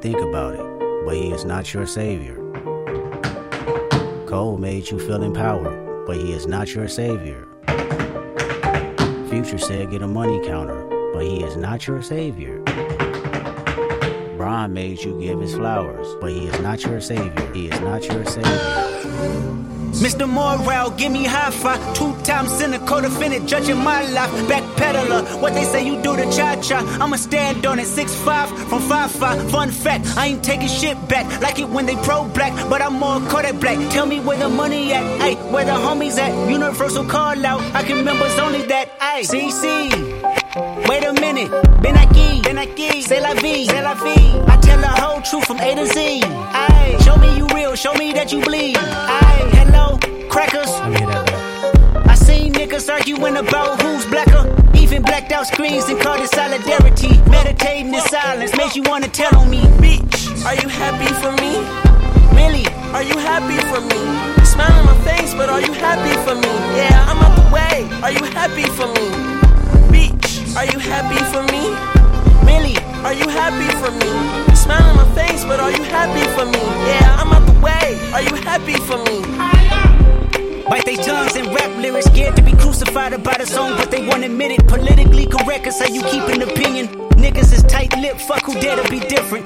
think about it, but he is not your savior. Cole made you feel empowered, but he is not your savior. Future said get a money counter, but he is not your savior. Bron made you give his flowers, but he is not your savior. He is not your savior. Mr. Morale, give me high five. 2-time cynical defendant, judging my life. Backpedaler, what they say you do to cha-cha. I'ma stand on it, 6'5" from 5'5". Fun fact, I ain't taking shit back. Like it when they pro-black, but I'm more Kodak black. Tell me where the money at, ayy, where the homies at. Universal call out, I can members only that, ayy. CC, wait a minute, Ben Aki, c'est la vie, I tell the whole truth from A to Z, ayy. Show me you real, show me that you bleed, ayy. Hello, crackers. I seen niggas arguing about who's blacker. Even blacked out screens and called it solidarity. Meditating in silence makes you wanna tell on me. Bitch, are you happy for me? Really? Are you happy for me? You smile on my face, but are you happy for me? Yeah, I'm out the way. Are you happy for me? Bitch, are you happy for me? Really? Are you happy for me? You smile on my face, but are you happy for me? Yeah, I'm out the way. Are you happy for me? Bite their tongues and rap lyrics, scared to be crucified about a song, but they won't admit it. Politically correct is how you keep an opinion. Niggas is tight-lipped, fuck who dare to be different.